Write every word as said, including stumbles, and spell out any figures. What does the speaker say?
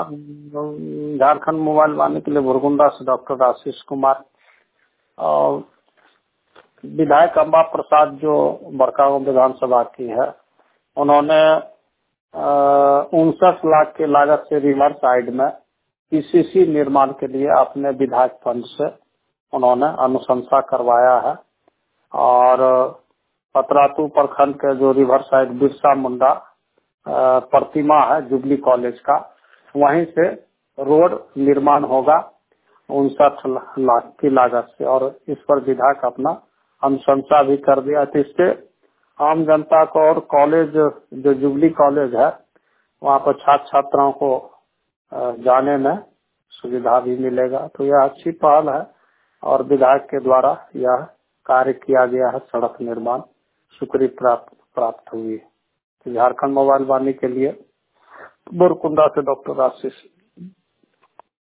Jharkhand mobile वाणी के लिए बुरगुंडा से डॉक्टर आशीष कुमार। और विधायक अम्बा प्रसाद जो बड़कागांव विधानसभा की है, उन्होंने उनसठ लाख के लागत से रिवर साइड में पीसीसी निर्माण के लिए अपने विधायक फंड से उन्होंने अनुशंसा करवाया है। और पतरातू प्रखंड के जो रिवर साइड बिरसा मुंडा प्रतिमा है जुबली कॉलेज का, वहीं से रोड निर्माण होगा उनसठ लाख की लागत से। और इस पर विधायक अपना अनुशंसा भी कर दिया, तो इससे आम जनता को और कॉलेज जो जुबली कॉलेज है वहाँ पर छात्र छात्राओं को जाने में सुविधा भी मिलेगा। तो यह अच्छी पहल है और विधायक के द्वारा यह कार्य किया गया है, सड़क निर्माण स्वीकृति प्राप्त प्राप्त हुई है। झारखंड मोबाइल वाणी के लिए बुरकुंडा से डॉक्टर आशीष।